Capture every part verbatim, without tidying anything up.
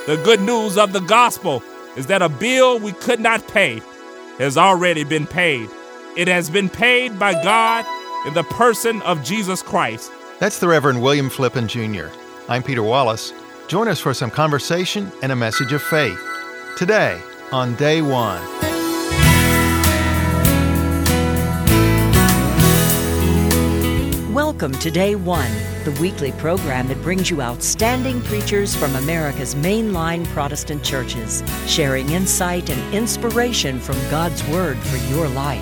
The good news of the gospel is that a bill we could not pay has already been paid. It has been paid by God in the person of Jesus Christ. That's the Reverend William Flippen, Junior I'm Peter Wallace. Join us for some conversation and a message of faith. Today, on Day One. Welcome to Day One, the weekly program that brings you outstanding preachers from America's mainline Protestant churches, sharing insight and inspiration from God's Word for your life.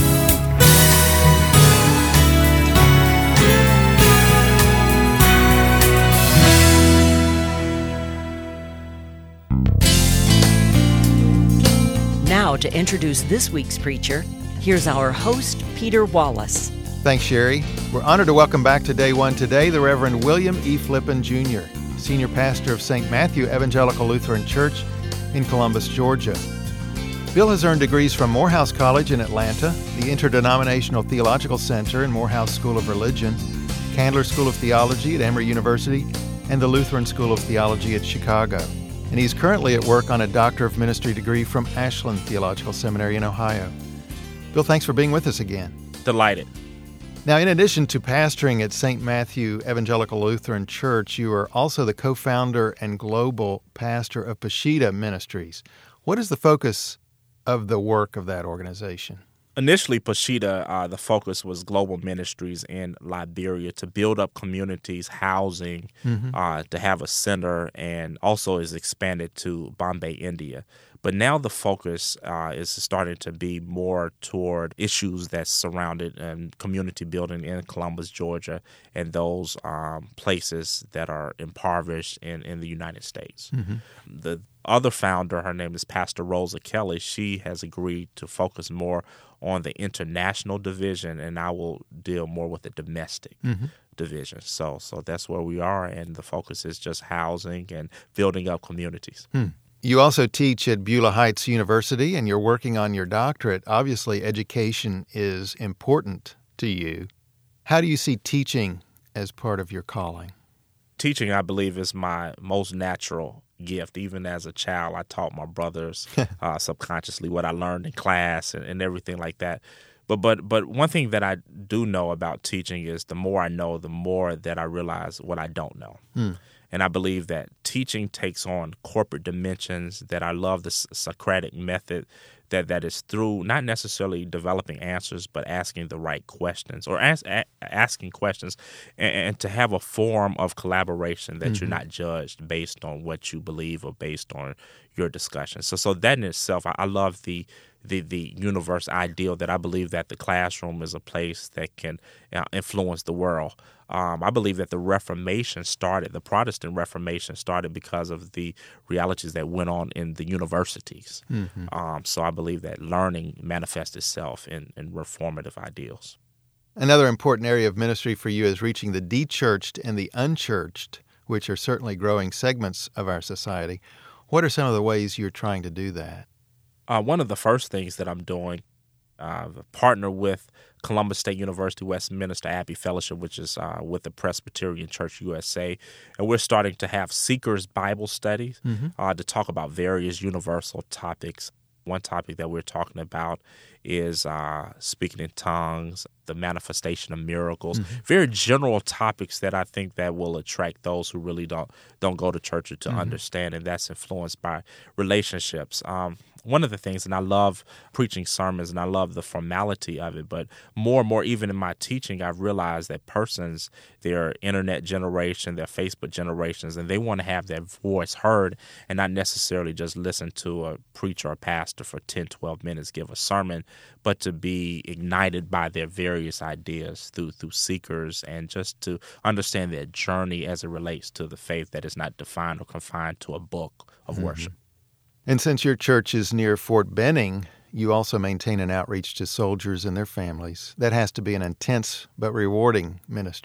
Now, to introduce this week's preacher, here's our host, Peter Wallace. Thanks, Sherry. We're honored to welcome back to Day One today the Reverend William E. Flippen, Junior, Senior Pastor of Saint Matthew Evangelical Lutheran Church in Columbus, Georgia. Bill has earned degrees from Morehouse College in Atlanta, the Interdenominational Theological Center and Morehouse School of Religion, Candler School of Theology at Emory University, and the Lutheran School of Theology at Chicago. And he's currently at work on a Doctor of Ministry degree from Ashland Theological Seminary in Ohio. Bill, thanks for being with us again. Delighted. Now, in addition to pastoring at Saint Matthew Evangelical Lutheran Church, you are also the co-founder and global pastor of Peshitta Ministries. What is the focus of the work of that organization? Initially, Peshitta, uh, the focus was global ministries in Liberia to build up communities, housing, mm-hmm. uh, to have a center, and also is expanded to Bombay, India. But now the focus uh, is starting to be more toward issues that surrounded um, community building in Columbus, Georgia, and those um, places that are impoverished in, in the United States. Mm-hmm. The other founder, her name is Pastor Rosa Kelly, she has agreed to focus more on the international division, and I will deal more with the domestic mm-hmm. division. So, so that's where we are, and the focus is just housing and building up communities. Hmm. You also teach at Beulah Heights University, and you're working on your doctorate. Obviously, education is important to you. How do you see teaching as part of your calling? Teaching, I believe, is my most natural gift. Even as a child, I taught my brothers uh, subconsciously what I learned in class and, and everything like that. But but but one thing that I do know about teaching is the more I know, the more that I realize what I don't know. Hmm. And I believe that teaching takes on corporate dimensions, that I love the Socratic method, that, that is through not necessarily developing answers, but asking the right questions or ask, a, asking questions and, and to have a form of collaboration that mm-hmm. you're not judged based on what you believe or based on your discussion. So so that in itself, I, I love the the the universe ideal that I believe that the classroom is a place that can uh, influence the world. Um, I believe that the Reformation started, the Protestant Reformation started because of the realities that went on in the universities. Mm-hmm. Um, so I believe that learning manifests itself in, in reformative ideals. Another important area of ministry for you is reaching the de-churched and the unchurched, which are certainly growing segments of our society. What are some of the ways you're trying to do that? Uh, one of the first things that I'm doing, uh, partner with Columbus State University Westminster Abbey Fellowship, which is uh, with the Presbyterian Church U S A, and we're starting to have Seekers Bible studies mm-hmm. uh, to talk about various universal topics. One topic that we're talking about is uh, speaking in tongues, the manifestation of miracles, mm-hmm. very general topics that I think that will attract those who really don't don't go to church to mm-hmm. understand, and that's influenced by relationships. Um, one of the things, and I love preaching sermons, and I love the formality of it, but more and more, even in my teaching, I've realized that persons, their internet generation, their Facebook generations, and they want to have their voice heard and not necessarily just listen to a preacher or pastor for ten, twelve minutes give a sermon, but to be ignited by their various ideas through through seekers and just to understand their journey as it relates to the faith that is not defined or confined to a book of mm-hmm. worship. And since your church is near Fort Benning, you also maintain an outreach to soldiers and their families. That has to be an intense but rewarding ministry.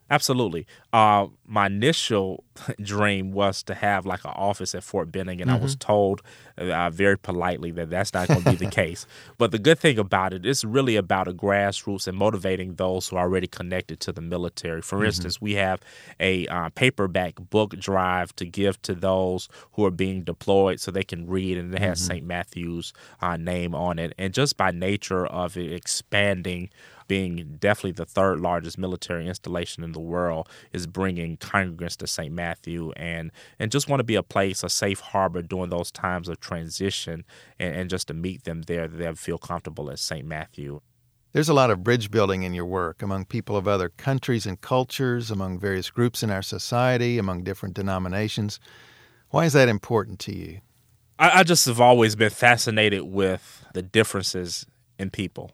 Absolutely. Uh, my initial dream was to have like an office at Fort Benning, and mm-hmm. I was told uh, very politely that that's not going to be the case. But the good thing about it, it's really about a grassroots and motivating those who are already connected to the military. For mm-hmm. instance, we have a uh, paperback book drive to give to those who are being deployed so they can read, and it has mm-hmm. Saint Matthew's uh, name on it. And just by nature of it expanding, being definitely the third largest military installation in the world, is bringing congregants to Saint Matthew, and and just want to be a place, a safe harbor during those times of transition, and, and just to meet them there, that they feel comfortable at Saint Matthew. There's a lot of bridge building in your work among people of other countries and cultures, among various groups in our society, among different denominations. Why is that important to you? I, I just have always been fascinated with the differences in people.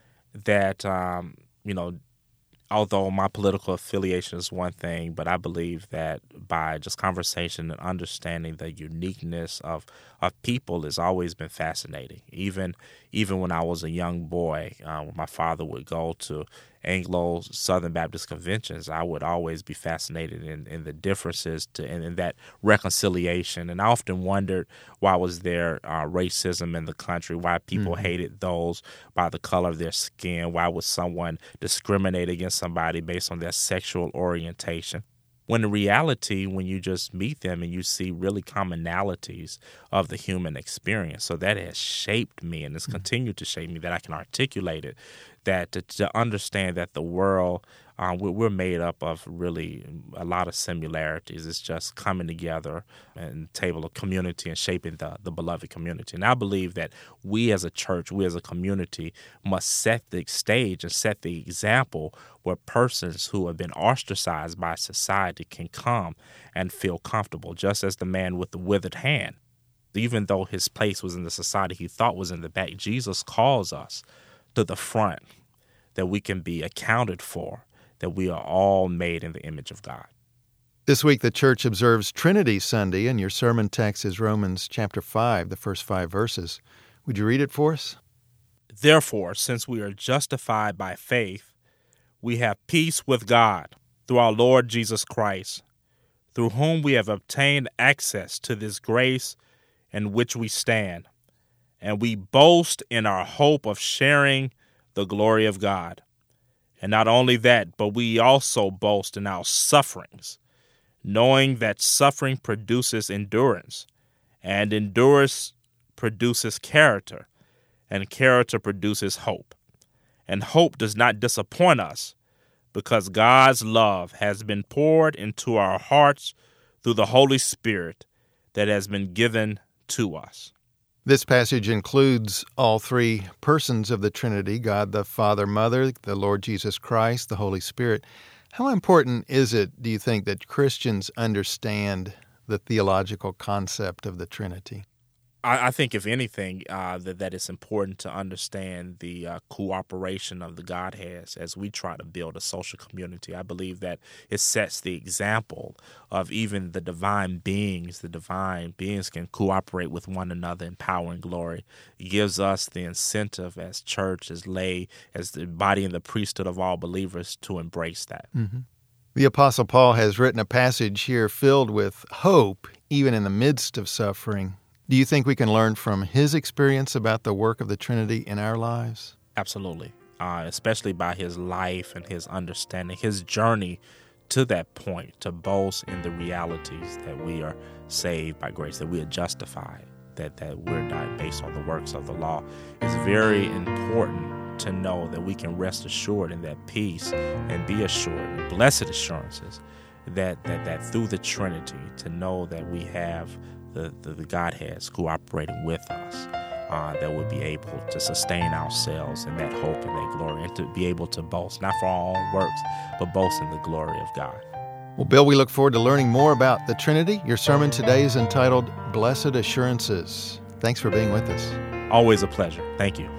That, um, you know, although my political affiliation is one thing, but I believe that by just conversation and understanding the uniqueness of, of people has always been fascinating. Even even when I was a young boy, uh, when my father would go to Anglo Southern Baptist conventions, I would always be fascinated in, in the differences to in, in that reconciliation. And I often wondered, why was there uh, racism in the country? Why people mm-hmm. hated those by the color of their skin? Why would someone discriminate against somebody based on their sexual orientation? When in reality, when you just meet them and you see really commonalities of the human experience. So that has shaped me and has mm-hmm. continued to shape me, that I can articulate it, that to, to understand that the world, uh, we're, we're made up of really a lot of similarities. It's just coming together and table of community and shaping the, the beloved community. And I believe that we as a church, we as a community must set the stage and set the example where persons who have been ostracized by society can come and feel comfortable, just as the man with the withered hand. Even though his place was in the society he thought was in the back, Jesus calls us to the front, that we can be accounted for, that we are all made in the image of God. This week, the church observes Trinity Sunday, and your sermon text is Romans chapter five, the first five verses. Would you read it for us? Therefore, since we are justified by faith, we have peace with God through our Lord Jesus Christ, through whom we have obtained access to this grace in which we stand, and we boast in our hope of sharing the glory of God. And not only that, but we also boast in our sufferings, knowing that suffering produces endurance, and endurance produces character, and character produces hope. And hope does not disappoint us, because God's love has been poured into our hearts through the Holy Spirit that has been given to us. This passage includes all three persons of the Trinity, God the Father, Mother, the Lord Jesus Christ, the Holy Spirit. How important is it, do you think, that Christians understand the theological concept of the Trinity? I, I think, if anything, uh, that, that it's important to understand the uh, cooperation of the Godheads as we try to build a social community. I believe that it sets the example of even the divine beings. The divine beings can cooperate with one another in power and glory. It gives us the incentive as church, as lay, as the body and the priesthood of all believers to embrace that. Mm-hmm. The Apostle Paul has written a passage here filled with hope, even in the midst of suffering. Do you think we can learn from his experience about the work of the Trinity in our lives? Absolutely, uh, especially by his life and his understanding, his journey to that point, to boast in the realities that we are saved by grace, that we are justified, that, that we're not based on the works of the law. It's very important to know that we can rest assured in that peace and be assured in blessed assurances that, that, that through the Trinity, to know that we have The, the, the Godheads cooperating with us, uh, that would be able to sustain ourselves in that hope and that glory, and to be able to boast, not for our own works, but boast in the glory of God. Well, Bill, we look forward to learning more about the Trinity. Your sermon today is entitled Blessed Assurances. Thanks for being with us. Always a pleasure. Thank you.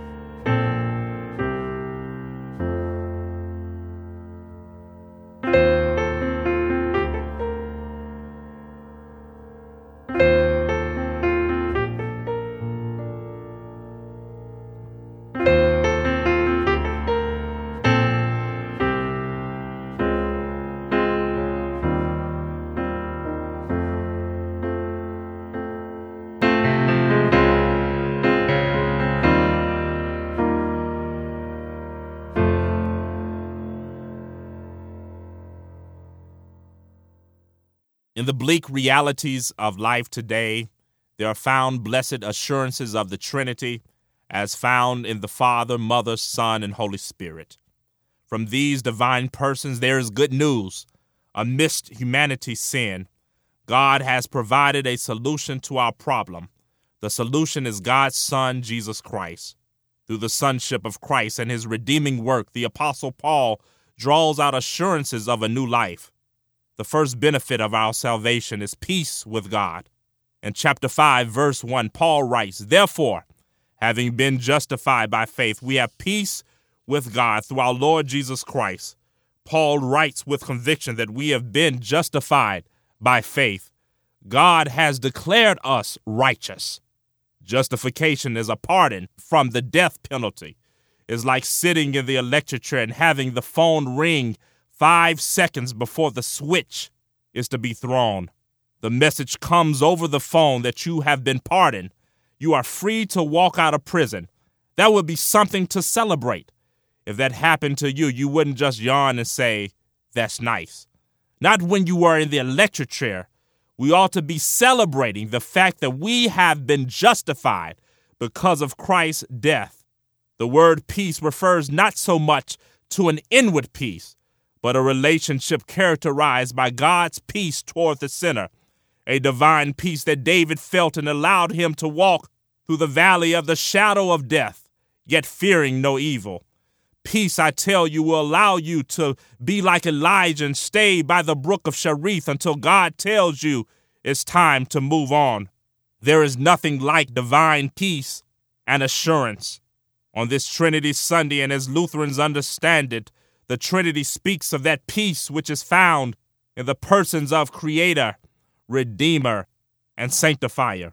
the bleak realities of life today, there are found blessed assurances of the Trinity, as found in the Father, Mother, Son, and Holy Spirit. From these divine persons, there is good news. Amidst humanity's sin, God has provided a solution to our problem. The solution is God's Son, Jesus Christ. Through the sonship of Christ and his redeeming work, the Apostle Paul draws out assurances of a new life. The first benefit of our salvation is peace with God. In chapter five, verse one, Paul writes, "Therefore, having been justified by faith, we have peace with God through our Lord Jesus Christ." Paul writes with conviction that we have been justified by faith. God has declared us righteous. Justification is a pardon from the death penalty. It's like sitting in the electric chair and having the phone ring five seconds before the switch is to be thrown. The message comes over the phone that you have been pardoned. You are free to walk out of prison. That would be something to celebrate. If that happened to you, you wouldn't just yawn and say, "That's nice." Not when you were in the electric chair. We ought to be celebrating the fact that we have been justified because of Christ's death. The word peace refers not so much to an inward peace, but a relationship characterized by God's peace toward the sinner, a divine peace that David felt and allowed him to walk through the valley of the shadow of death, yet fearing no evil. Peace, I tell you, will allow you to be like Elijah and stay by the brook of Cherith until God tells you it's time to move on. There is nothing like divine peace and assurance. On this Trinity Sunday, and as Lutherans understand it, the Trinity speaks of that peace which is found in the persons of Creator, Redeemer, and Sanctifier.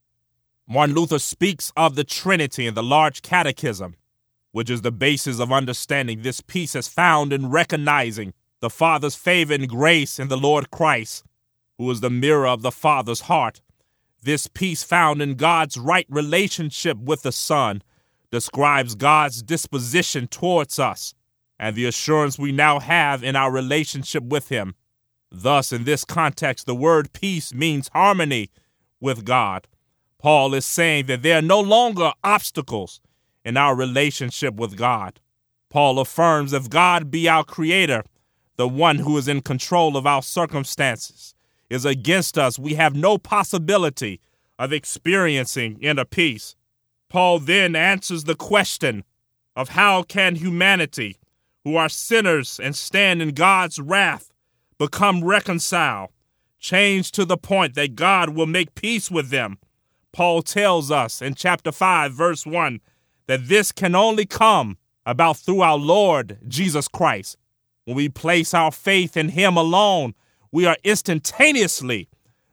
Martin Luther speaks of the Trinity in the Large Catechism, which is the basis of understanding this peace is found in recognizing the Father's favor and grace in the Lord Christ, who is the mirror of the Father's heart. This peace found in God's right relationship with the Son describes God's disposition towards us and the assurance we now have in our relationship with him. Thus, in this context, the word peace means harmony with God. Paul is saying that there are no longer obstacles in our relationship with God. Paul affirms if God be our creator, the one who is in control of our circumstances, is against us, we have no possibility of experiencing inner peace. Paul then answers the question of how can humanity, who are sinners and stand in God's wrath, become reconciled, changed to the point that God will make peace with them. Paul tells us in chapter five, verse one, that this can only come about through our Lord Jesus Christ. When we place our faith in him alone, we are instantaneously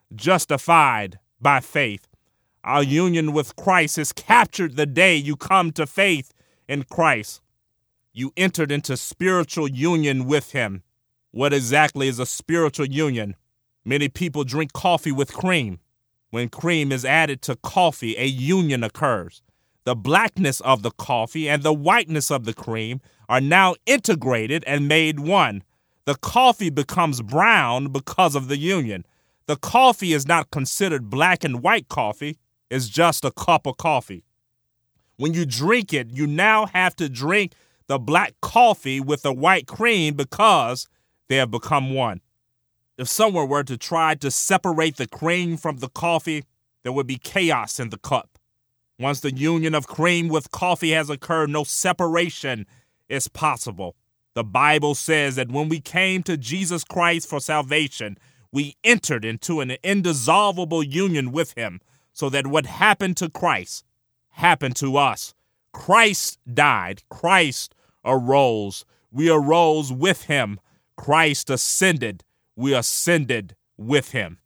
justified by faith. Our union with Christ is captured the day you come to faith in Christ. You entered into spiritual union with him. What exactly is a spiritual union? Many people drink coffee with cream. When cream is added to coffee, a union occurs. The blackness of the coffee and the whiteness of the cream are now integrated and made one. The coffee becomes brown because of the union. The coffee is not considered black and white coffee. It's just a cup of coffee. When you drink it, you now have to drink the black coffee with the white cream because they have become one. If someone were to try to separate the cream from the coffee, there would be chaos in the cup. Once the union of cream with coffee has occurred, no separation is possible. The Bible says that when we came to Jesus Christ for salvation, we entered into an indissoluble union with him, so that what happened to Christ happened to us. Christ died. Christ arose. We arose with him. Christ ascended. We ascended with him.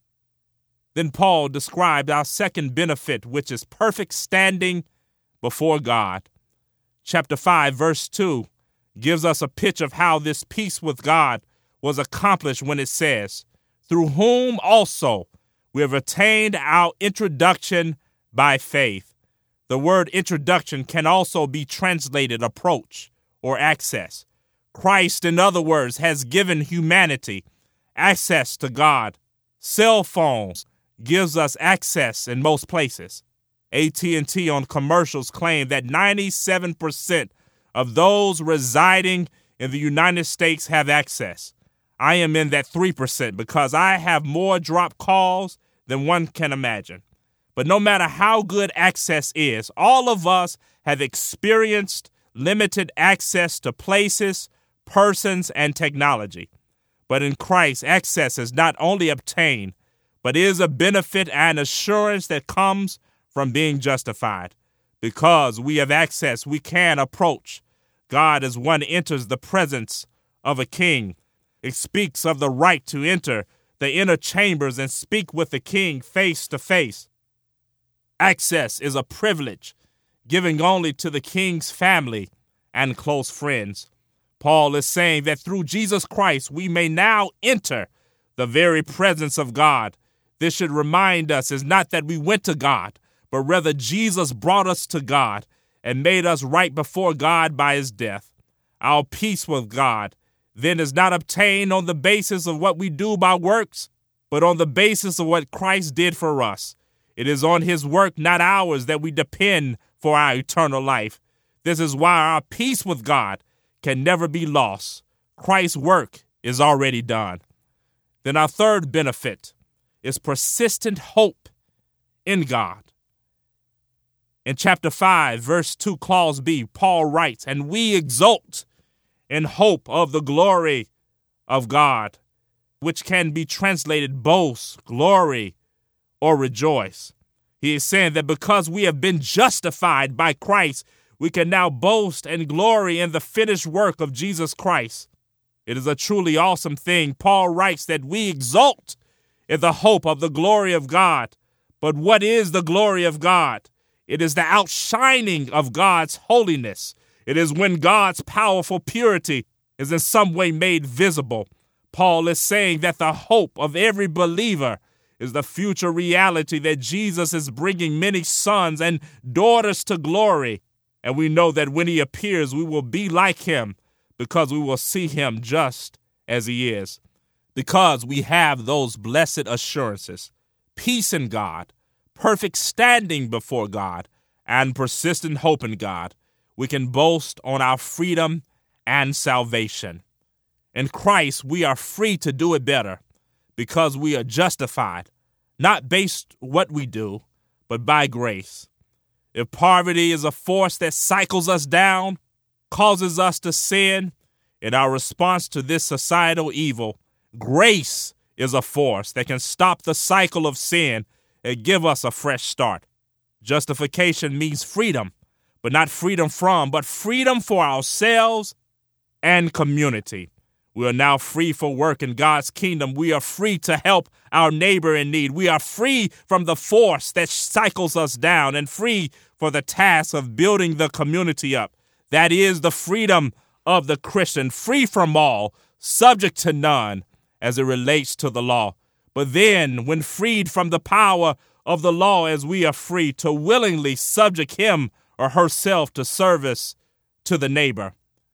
Then Paul described our second benefit, which is perfect standing before God. Chapter five, verse two gives us a picture of how this peace with God was accomplished when it says, "Through whom also we have attained our introduction by faith." The word introduction can also be translated approach or access. Christ, in other words, has given humanity access to God. Cell phones gives us access in most places. A T and T on commercials claim that ninety-seven percent of those residing in the United States have access. I am in that three percent because I have more dropped calls than one can imagine. But no matter how good access is, all of us have experienced limited access to places, persons, and technology. But in Christ, access is not only obtained, but is a benefit and assurance that comes from being justified. Because we have access, we can approach God as one enters the presence of a king. It speaks of the right to enter the inner chambers and speak with the king face to face. Access is a privilege given only to the king's family and close friends. Paul is saying that through Jesus Christ, we may now enter the very presence of God. This should remind us is not that we went to God, but rather Jesus brought us to God and made us right before God by his death. Our peace with God then is not obtained on the basis of what we do by works, but on the basis of what Christ did for us. It is on his work, not ours, that we depend for our eternal life. This is why our peace with God can never be lost. Christ's work is already done. Then our third benefit is persistent hope in God. In chapter five, verse two, clause B, Paul writes, "And we exult in hope of the glory of God," which can be translated boast, glory, or rejoice. He is saying that because we have been justified by Christ, we can now boast and glory in the finished work of Jesus Christ. It is a truly awesome thing. Paul writes that we exult in the hope of the glory of God. But what is the glory of God? It is the outshining of God's holiness. It is when God's powerful purity is in some way made visible. Paul is saying that the hope of every believer is the future reality that Jesus is bringing many sons and daughters to glory. And we know that when he appears, we will be like him because we will see him just as he is. Because we have those blessed assurances, peace in God, perfect standing before God, and persistent hope in God, we can boast on our freedom and salvation. In Christ, we are free to do it better because we are justified, not based what we do, but by grace. If poverty is a force that cycles us down, causes us to sin, in our response to this societal evil, grace is a force that can stop the cycle of sin and give us a fresh start. Justification means freedom, but not freedom from, but freedom for ourselves and community. We are now free for work in God's kingdom. We are free to help our neighbor in need. We are free from the force that cycles us down and free for the task of building the community up. That is the freedom of the Christian, free from all, subject to none as it relates to the law. But then, when freed from the power of the law as we are free to willingly subject him or herself to service to the neighbor.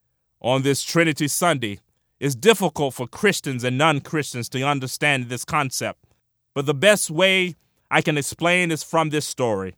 On this Trinity Sunday, it's difficult for Christians and non-Christians to understand this concept. But the best way I can explain is from this story.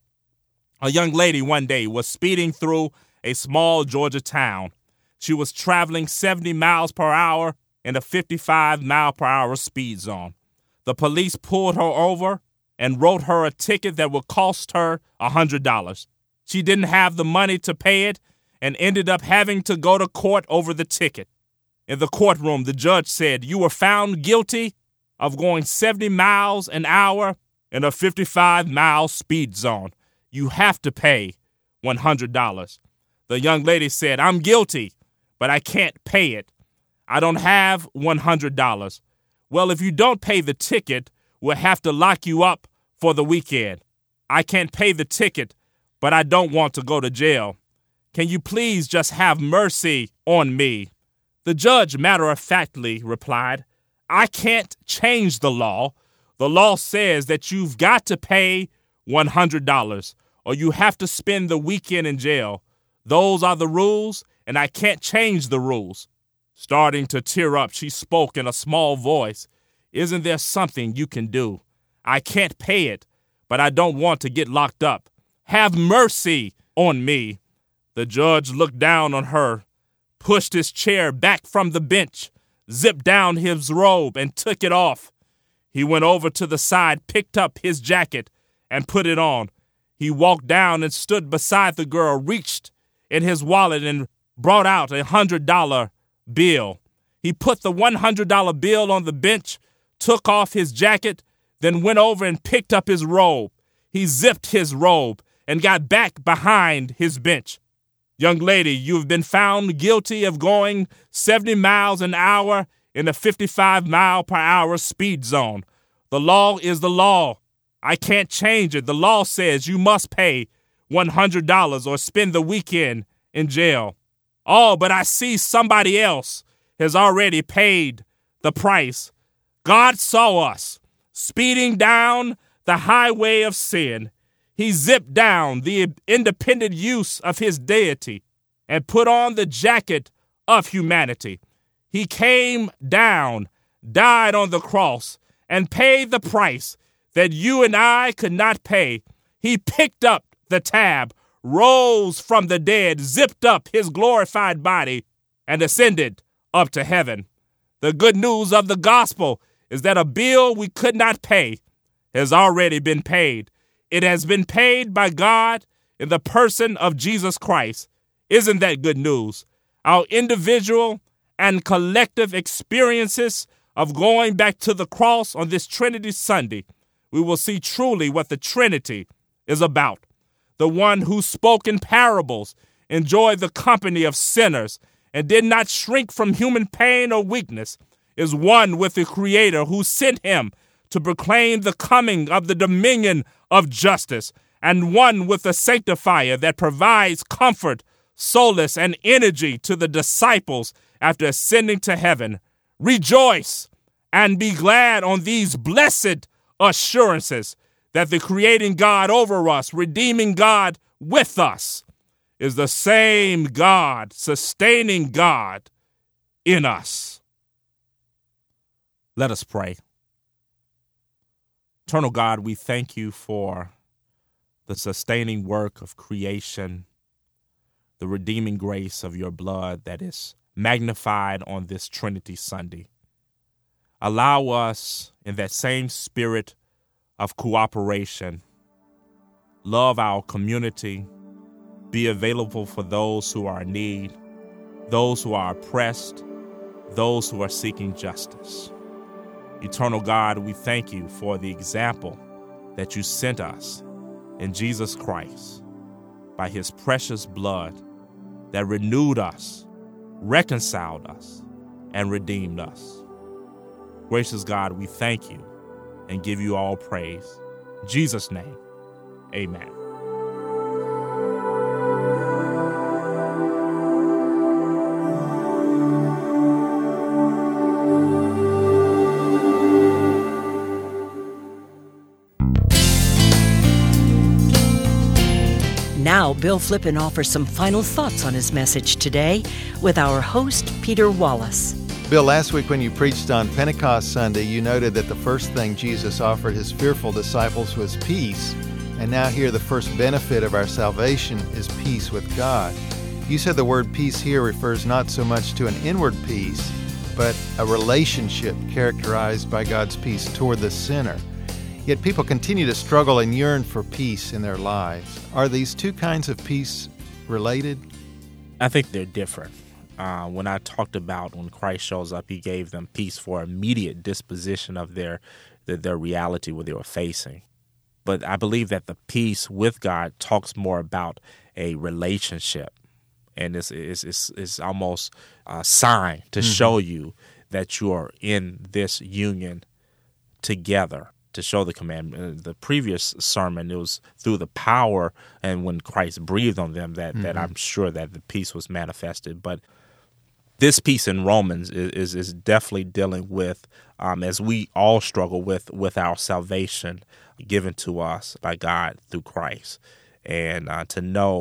A young lady one day was speeding through a small Georgia town. She was traveling seventy miles per hour in a fifty-five mile per hour speed zone. The police pulled her over and wrote her a ticket that would cost her one hundred dollars. She didn't have the money to pay it and ended up having to go to court over the ticket. In the courtroom, the judge said, "You were found guilty of going seventy miles an hour in a fifty-five mile speed zone. You have to pay one hundred dollars. The young lady said, "I'm guilty, but I can't pay it. I don't have one hundred dollars. Well, if you don't pay the ticket, we'll have to lock you up for the weekend. I can't pay the ticket, but I don't want to go to jail. Can you please just have mercy on me?" The judge matter-of-factly replied, "I can't change the law. The law says that you've got to pay one hundred dollars or you have to spend the weekend in jail. Those are the rules, and I can't change the rules." Starting to tear up, she spoke in a small voice. Isn't there something you can do? I can't pay it, but I don't want to get locked up. Have mercy on me." The judge looked down on her, pushed his chair back from the bench, zipped down his robe, and took it off. He went over to the side, picked up his jacket, and put it on. He walked down and stood beside the girl, reached in his wallet and brought out a one hundred dollar bill. He put the one hundred dollar bill on the bench, took off his jacket, then went over and picked up his robe. He zipped his robe and got back behind his bench. "Young lady, you've been found guilty of going seventy miles an hour in a fifty-five mile per hour speed zone. The law is the law. I can't change it. The law says you must pay one hundred dollars or spend the weekend in jail." "Oh, but I see somebody else has already paid the price." God saw us speeding down the highway of sin. He zipped down the independent use of his deity and put on the jacket of humanity. He came down, died on the cross, and paid the price that you and I could not pay. He picked up the tab, rose from the dead, zipped up his glorified body, and ascended up to heaven. The good news of the gospel is that a bill we could not pay has already been paid. It has been paid by God in the person of Jesus Christ. Isn't that good news? Our individual and collective experiences of going back to the cross on this Trinity Sunday, we will see truly what the Trinity is about. The one who spoke in parables, enjoyed the company of sinners, and did not shrink from human pain or weakness, is one with the Creator who sent him to proclaim the coming of the dominion of justice, and one with the Sanctifier that provides comfort, solace, and energy to the disciples after ascending to heaven. Rejoice and be glad on these blessed assurances that the creating God over us, redeeming God with us, is the same God, sustaining God in us. Let us pray. Eternal God, we thank you for the sustaining work of creation, the redeeming grace of your blood that is magnified on this Trinity Sunday. Allow us, in that same spirit of cooperation, love our community, be available for those who are in need, those who are oppressed, those who are seeking justice. Eternal God, we thank you for the example that you sent us in Jesus Christ by his precious blood that renewed us, reconciled us, and redeemed us. Gracious God, we thank you and give you all praise. In Jesus' name, amen. Now, Bill Flippen offers some final thoughts on his message today with our host, Peter Wallace. Bill, last week when you preached on Pentecost Sunday, you noted that the first thing Jesus offered his fearful disciples was peace. And now here the first benefit of our salvation is peace with God. You said the word peace here refers not so much to an inward peace, but a relationship characterized by God's peace toward the sinner. Yet people continue to struggle and yearn for peace in their lives. Are these two kinds of peace related? I think they're different. Uh, when I talked about when Christ shows up, he gave them peace for immediate disposition of their, their, their reality, what they were facing. But I believe that the peace with God talks more about a relationship. And it's, it's, it's, it's almost a sign to mm-hmm. show you that you are in this union together. To show the commandment. The previous sermon, it was through the power and when Christ breathed on them that, mm-hmm. that I'm sure that the peace was manifested. But this peace in Romans is is, is definitely dealing with, um, as we all struggle with, with our salvation given to us by God through Christ. And uh, to know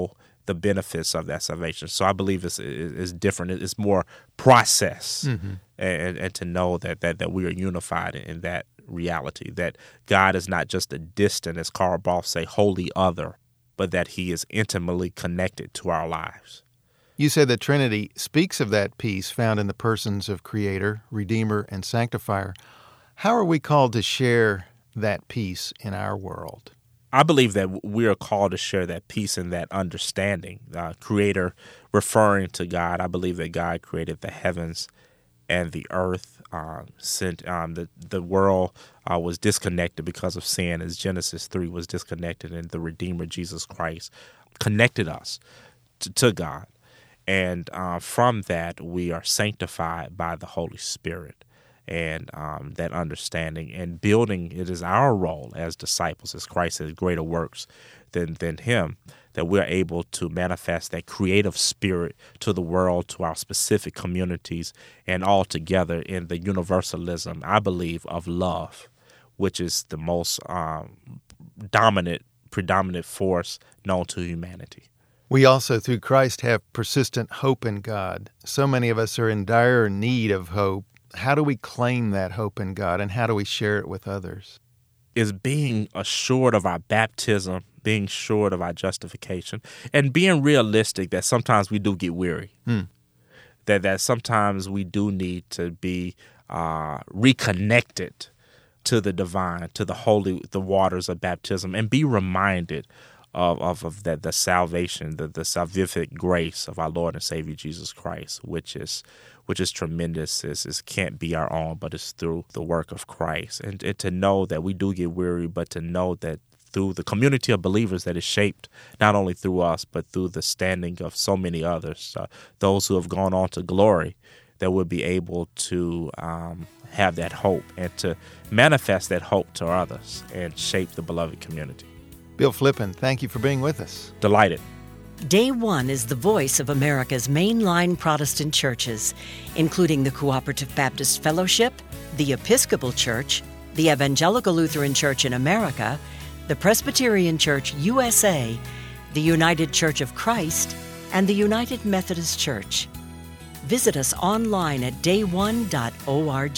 the benefits of that salvation. So I believe it's, it's different. It's more process, mm-hmm. and, and to know that, that, that we are unified in that reality, that God is not just a distant, as Karl Barth say, holy other, but that he is intimately connected to our lives. You said the Trinity speaks of that peace found in the persons of Creator, Redeemer, and Sanctifier. How are we called to share that peace in our world? I believe that we are called to share that peace and that understanding. Uh, Creator referring to God. I believe that God created the heavens and the earth. Uh, sent um, the the world uh, was disconnected because of sin, as Genesis three was disconnected, and the Redeemer Jesus Christ connected us to, to God. And uh, from that, we are sanctified by the Holy Spirit. And um, that understanding and building, it is our role as disciples, as Christ says, greater works than, than him, that we're able to manifest that creative spirit to the world, to our specific communities, and all together in the universalism, I believe, of love, which is the most um, dominant, predominant force known to humanity. We also, through Christ, have persistent hope in God. So many of us are in dire need of hope. How do we claim that hope in God, and how do we share it with others? Is being assured of our baptism, being assured of our justification, and being realistic that sometimes we do get weary, hmm. that that sometimes we do need to be uh, reconnected to the divine, to the holy, the waters of baptism, and be reminded Of, of, of that the salvation, the, the salvific grace of our Lord and Savior Jesus Christ, which is which is tremendous. It's, it can't be our own, but it's through the work of Christ. And, and to know that we do get weary, but to know that through the community of believers that is shaped not only through us, but through the standing of so many others, uh, those who have gone on to glory, that we'll be able to um, have that hope and to manifest that hope to others and shape the beloved community. Bill Flippen, thank you for being with us. Delighted. Day One is the voice of America's mainline Protestant churches, including the Cooperative Baptist Fellowship, the Episcopal Church, the Evangelical Lutheran Church in America, the Presbyterian Church U S A, the United Church of Christ, and the United Methodist Church. Visit us online at day one dot org.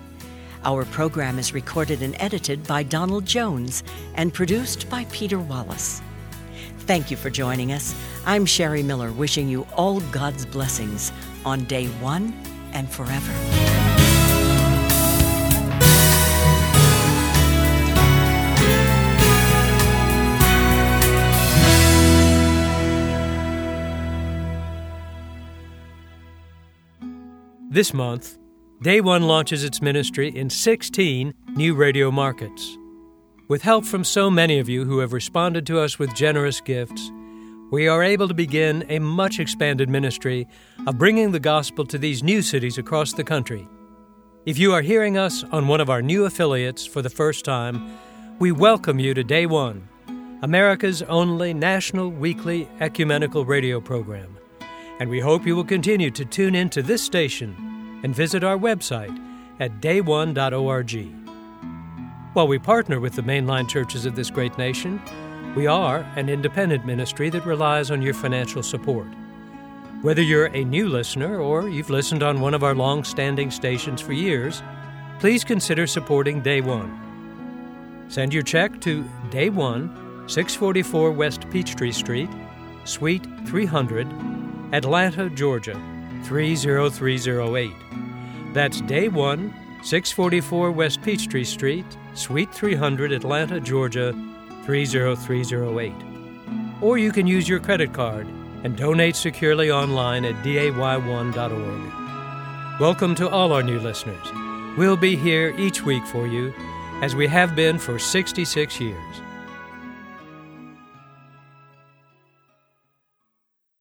Our program is recorded and edited by Donald Jones and produced by Peter Wallace. Thank you for joining us. I'm Sherry Miller, wishing you all God's blessings on Day One and forever. This month, Day One launches its ministry in sixteen new radio markets. With help from so many of you who have responded to us with generous gifts, we are able to begin a much expanded ministry of bringing the gospel to these new cities across the country. If you are hearing us on one of our new affiliates for the first time, we welcome you to Day One, America's only national weekly ecumenical radio program. And we hope you will continue to tune in to this station and visit our website at day one dot org. While we partner with the mainline churches of this great nation, we are an independent ministry that relies on your financial support. Whether you're a new listener or you've listened on one of our long-standing stations for years, please consider supporting Day One. Send your check to Day One, six forty-four West Peachtree Street, Suite three hundred, Atlanta, Georgia, three zero three zero eight. That's Day One, six forty-four West Peachtree Street, Suite three hundred, Atlanta, Georgia, three zero three zero eight. Or you can use your credit card and donate securely online at day one dot org. Welcome to all our new listeners. We'll be here each week for you, as we have been for sixty-six years.